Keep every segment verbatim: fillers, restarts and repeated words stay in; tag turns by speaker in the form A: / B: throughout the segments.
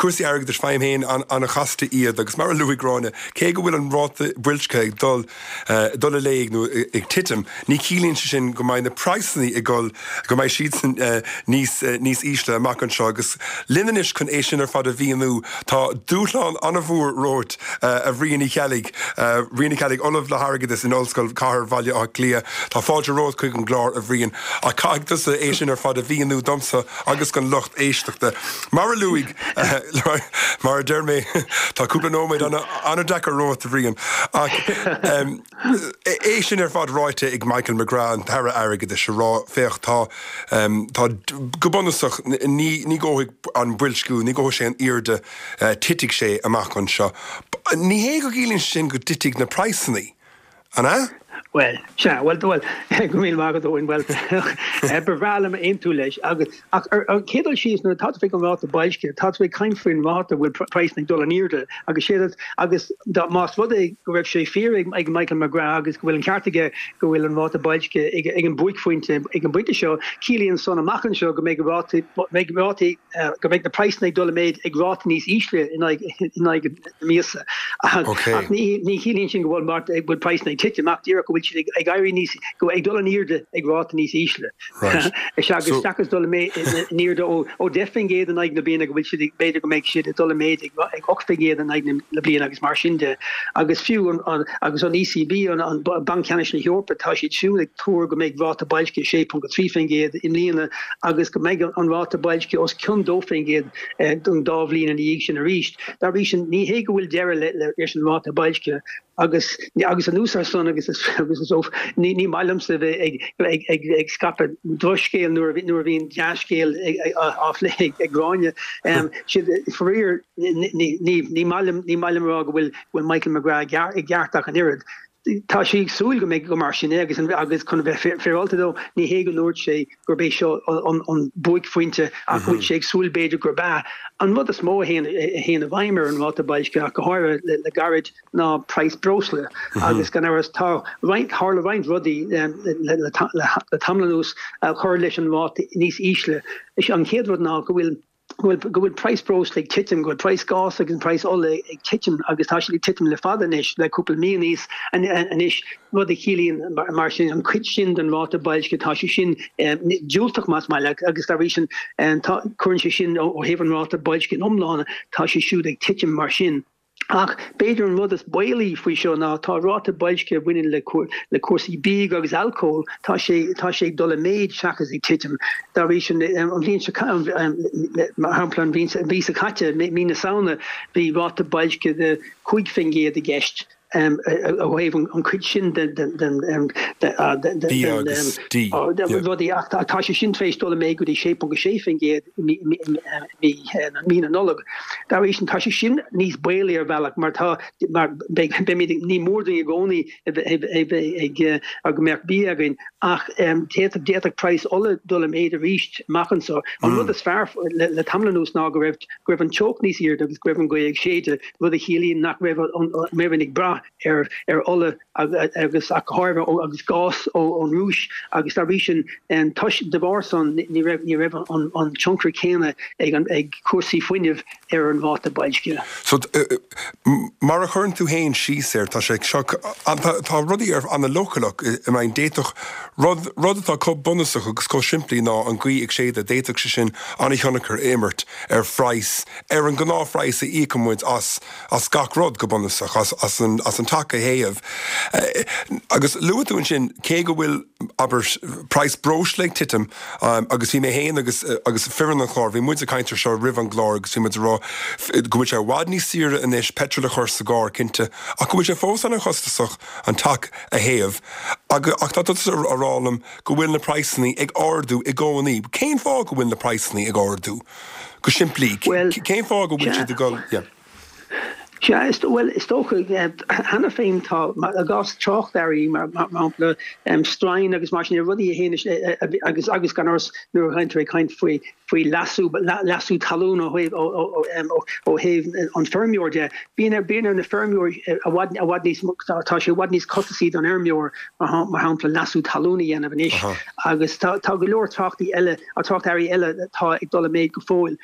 A: cuasí airgead feim héin an a chasta iad agus mar luigh rána cé go bhfuil an ráta brilsce ag dul dul a léig nó ag titim ní cílíonn sin go mbeidh na praisnaí i gol go mbeidh siad níos níos ísle amach an seo agus linneis chun é sin ar fad a bhíonú tá dúsláán anna bhúr rót a bhríon í chealaigh rion í chealaigh olamh le hargadas in ollscoil car bhaile á clia tá fáilte rót chuig an glár a bhríon a caiigtas é sin ar fad a bhíonú domsa agus gan lucht éisteachta. Mar a luigh mar a deir mé tá cúpla nóméid anna dechar rót a bhríon ach é sin ar fad ráite ag Michael McGrath an thara airgead se rá féocht tá tá go bunasach ní ggóigh an brilscú ní ggó sé an irde titigh sé amach an seo. Ní hé go gílíonn sin go titigh na praisnaí, anna?
B: Well, yeah, well, well, go mil magad oin well. Bervalem into leis agus kedal she's no tat fik on water bailske tat we kind for in water will price nig dollar nearde agus sé agus dat mas wat go ref sé fearing ag Michael McGrath agus go will an kartige go will an water bailske ag an buik foint ag an buite show Keelian son a machen show go make rati make rati go make the price nig dollar made ag rat nís isle in ag in ag miese.
A: Okay.
B: Ni ni Keelian sin go mart ag would price nig titje mak dir go ag gaiir níos go ag dul nearde ag ráta níos ísle. Is agus stakas dul nearde ó defingéad an aig na bliana go bhfuil si beidir go méid siad dul méid ag ochfingéad an aig na bliana agus mar sinnde. Agus fiú agus an E C B an bankceannis na Heorpa tá siad siú ag túr go méid ráta bailske sé go trí fingéad in líana agus go méid an ráta bailske os cun dófingéad don dábhlín an íag sin a ríist. Dar rí sin ní hé go bhfuil deire le leis an ráta bailske agus agus an úsar son agus agus of ní ní mailamse ag ag ag ag skape droscéil nuair nuair bhíon jazzcéil áfle ag gráine si foríir ní ní mailam ní mailam rá go bhfuil bhfuil Michael McGrath ag gceartach an irid. Tá sí súil go méid go mar sin agus agus chun bheith fearálta dó ní hé go nóir sé gur bééis seo an buic fointe a chuil sé súil beidir gur ba. An bhd is mó héana a bhaimar an ráta bailske a go háir le garid ná price brosle agus gan áras tá bhaint hála bhaint rudí le tamlanús chuir leis an ráta níos ísle. Is an chéad rud ná go bhfuil Well, go bhfuil price bros le titim go price gas agus price all ag titim agus tá le titim le fadanis le cúpla míníos an is rud a chilíonn mar sin an cuid sin den ráta bailske tá sin dúltach más meile agus tá sin chuann sin ó héhann ráta bailske omlána tá sé siúd ag titim mar sin. Ach beidir an rud is bailí faoi seo ná tá ráta bailske bhuiinn le le cuasaí bíg agus alcohol tá sé tá sé dul méid seachas ag titim. Dar rí sin an bhíonn se haplan ví a chatte mí na saona bhí ráta bailske de chuig fingéad a gceist. Um, a wave on cuid sin den den den um the uh the the oh the the act sin face dole me go die shape on geschefing ge mi mi mi analog daar is ta sin nís bailier velk maar ta maar be me nie more than goni ag ag merk bi agin ach um theater price alle dole me reached machen so on wat is fair le tamlanus na greft greven choke nís hier dat is greven go ag shade wo the helium nach river on mevenig bra er er alle agus a harve agus gas ó an rúis agus a rísin an tuis de barson ní raibh ní raibh an an chunkra céine ag an ag cuasaí foiineh ar an bháta bailsce.
A: So mar a churn tú héin síos tá sé seo tá rudí ar an na localach i main déitoch rud rud atá có bunasach agus có siimplí ná an gcuí ag séad a déitoch sé sin anna chonachar émert ar phrais ar an gná phrais a ícommuid as as gach rud go bunasach as as an as an take héamh. Uh, agus luúin sin cé go bhfuil aber price bros le titim um, agus hí mé héin agus uh, agus firan an chlár, hí muid a caiintear seo rih an glár agus hí muid rá go bhfuil sé bhád ní sire in is petrol a chur sa gár cinnte a go bhfuil sé fós an chostasach an take a héamh ach tá arálam go bhfuil na pricenaí ag ardú i ggóí. Céim fá go bhfuil na pricenaí ag ardú go siimplí céim fá go bhfuil si de go yeah.
B: Ja, is well is toch hanna féim tá a gas troch darí mar strain agus mar rudi hé agus agus gan ors nu haintre kaint foi faoi lasú lasú talún ó ó heh an fermiúr de bíana bíana na fermiúr a wad a wad níos tá sé wad níos costasí an ermiúr mar hapla lasú talúna dhéana bhanis agus tá go leor táchtaí eile a tácht airí eile tá ag dul méid go fóil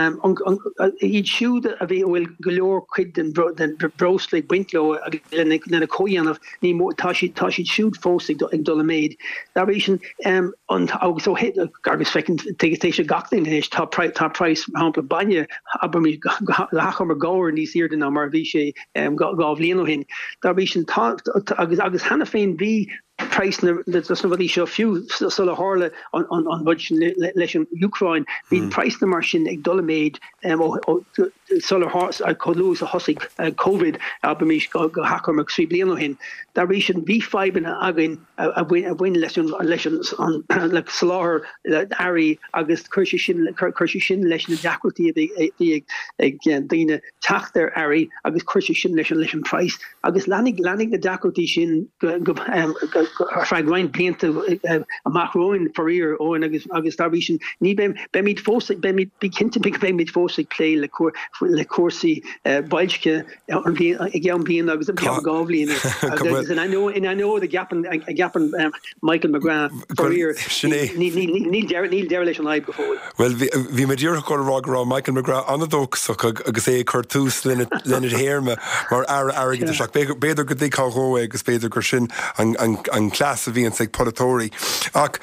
B: iad siúd a bhí bhfuil go leor chuid den brosla buintló agus lena cóanamh ní tá tá siad siúd fós ag dul méid dar sin an agus ó hit agus fecinn teéis gachtain hééis tá tá price hapla banne aber mí lecham mar gáir níos irden a mar bhí sé gáh líon hin dar sin agus agus hena féin bhí price na bhí seo fiú sulla hála an bud leis an Ukraine hí price na mar sin ag dul méid sulla choús a hosig COVID aber mí go hachar mar trí blian hin dar bhí sin bhí febanna agin a bhain leis leis an le sláthir airí agus chuirse sin chuirse sin leis na deachtaí ag ag daine teachtar airí agus chuirse sin leis leis an price agus lenig lenig na deachtaí sin go fragrain blianta amachróin foríir ó agus agus dar sin ní be be míid fósa be míid be cinnte be be míid fósa lé le cuar le cuasaí bailske an gan blian agus an gáblíon agus and I know and I know the gap and a gap and Michael McGrath foríir ní ní ní de leis an aib before.
A: Well bhí me dúr go rá Michael McGrath an dóach agus é chuirtús lenne lenne héirme mar ar aige seach beidir go dtí cáó agus beidir gur sin an an class a bhíon ag polytóí ach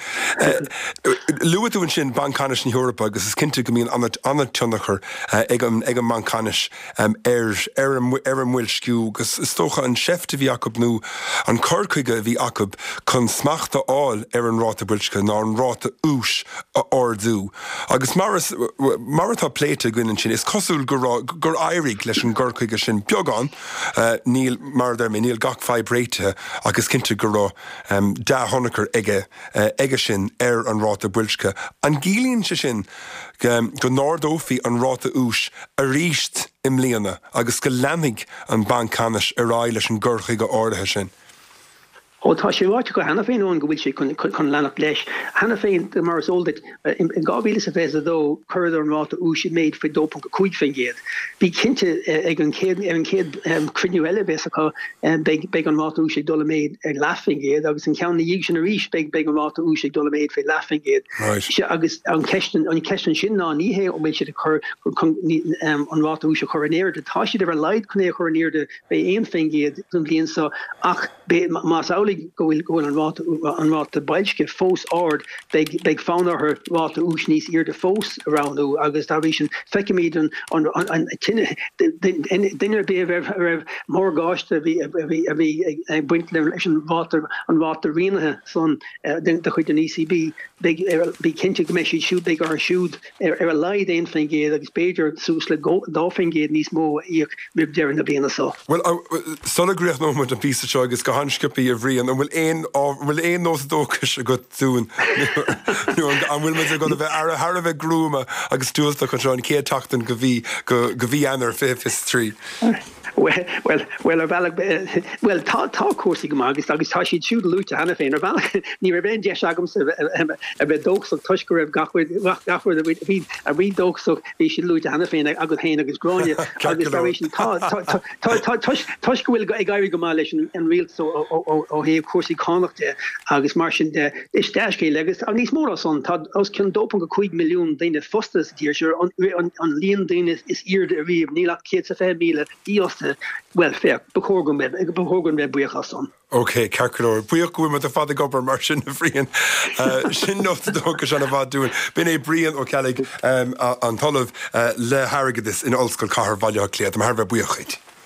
A: luúin sin bancanis in Europa agus is cinnte go míon anna tunachar ag an ag an bancanis ar ar an bhfuil sciú agus is tócha an sefte bhí Jacob nó an corcaige bhí Jacob chun smachta áil ar an ráta builsce ná an ráta ús a ordú agus martá pléite gine sin is cosúil gur éirigh leis an gorcaige sin beagán níl mar mé níl gach fibréite agus cinnte go Um, da honnacher ige uh, ige sin ar an ráta builsce. An gílíonn se sin um, go nárdófií an ráta ús a ríist im líana agus go lenig an bancanis ar ráil leis an gcurchaí go áirithe sin.
B: ó tá sé bhaite go hena féin ón go bhfuil sé chun lenach leis. Hena féin de mar óldait in gábhíle sa fés adó chuir an ráta ús méid fa dópan go cuaig fin géad. Bhí cinnte ag an céad ar an céad criniuile bésacha beag an ráta ús ag dul méid ar lefin géad agus an ceanna dhéag sin a ríis beag beag an ráta ús ag dul méid fa lefin géad. agus an ceistan an ceistan sin ná níhé ó méid si chur an ráta ús a chorinéir de tá siad ar leid chuné chorinéir de bé éon fin géad an blion sa ach más ála gohfuil gohfuil an ráta an ráta bailsce fós ard beag beag fánar her ráta ús níos ir de fós aroundú agus dar sin feicimid an an tinne dinner be raibh mór gáiste bhí a bhí ag buint leis an ráta an ráta rianathe son de chuid an E C B beag bhí cinnte go meisi siúd beag ar siúd ar a leid éon fin géad agus beidir sús le dáfin géad níos mó íoch rib dearan na bliana sa.
A: Well sola gréach nó an pí seo agus go hanscipi a bhrí an bhfuil éon bhfuil éon nó dóchas a go dún an bhfuil me go bheith ar a bheith grúma agus túúilta chu seán cé tatan go bhí go bhí anar fé trí.
B: Well, well, well, er vel, well, tá tá cuasaí go agus agus tá siad siúd lúte hena féin ar vel ní ra ben deis agam a bheith dóachach tuis go raibh gachfuid gachfuid a bhí a bhí dóachach bhí siad lúte hena féin agus héin agus gráine agus tá tuis go bhfuil ag gaiir go má leis an rialt ó héobh cuasaí connachte agus mar sin de is deiscé legus a níos mór son tá os cin dópan go chuig milliún daine fostas díir seir an líon daine is irde a bhíomh nílach cé sa fé míle díosta well fair behogan me behogan me buchas son.
A: Okay, Carcador. Buach go with the father gober mar sin na frian. Uh sin not the dog an avad doing. Bin é brian o calig um an tolov uh, le harrigadis in old school car value clear. The harva buachit.